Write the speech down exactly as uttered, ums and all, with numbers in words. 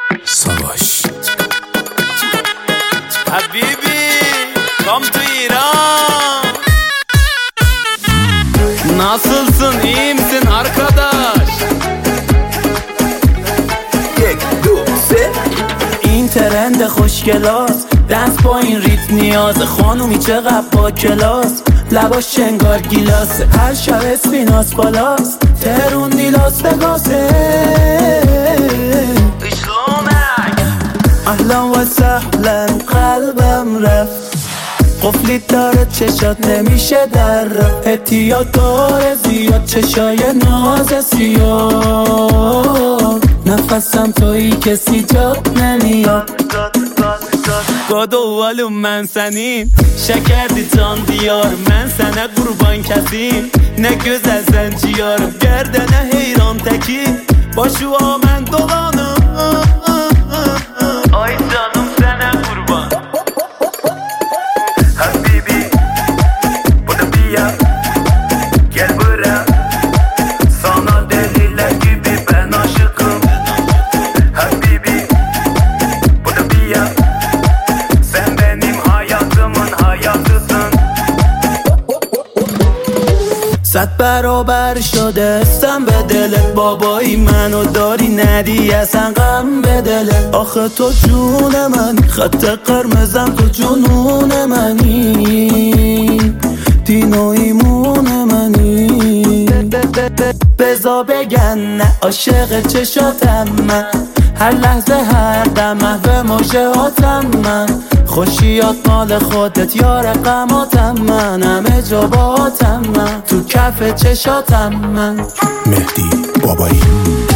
ساواش حبیبی کام تو ایران. Nasılsın, iyi misin arkadaş? یک دو سه. این ترند خوشگلاس، دنس با این ریت نیازه. خانومی چقدر با کلاس، لباش چنگار گیلاسه. هر شب اسفیناس بالاست، ترون دیلاس بگاسه. اهلا و سهلا قلبم رفت، قفلی داره چشات نمیشه در رفت. احتیاط داره زیاد چشای ناز سیاد. نفسم تویی کسی جات نمیاد. Godo oğlum ben senin, şekerdi can diyarım. Ben sana kurban kesim, ne güzel sen ciğerim. Gerdene heyran tekin, başı amen dolanım. Ay canım sana kurban. Habibi, bu da bir ya. Gel buraya, sana deliler gibi ben aşıkım. Habibi, bu da bir ya. Sen benim hayatımın hayatısın. صد برابر شده استم به دلت. بابایی منو داری ندی اصلا غم به دلت. آخه تو جون من، خط قرمزم تو جنون منی. دین و ایمون منی. بزا بگن نه عاشق چشاتم من. هر لحظه هر دم محو موجهاتم من. خوشیات مال خودت یار غماتم من. همه جا باهاتم من، تو کف چشاتم من. مهدی بابایی.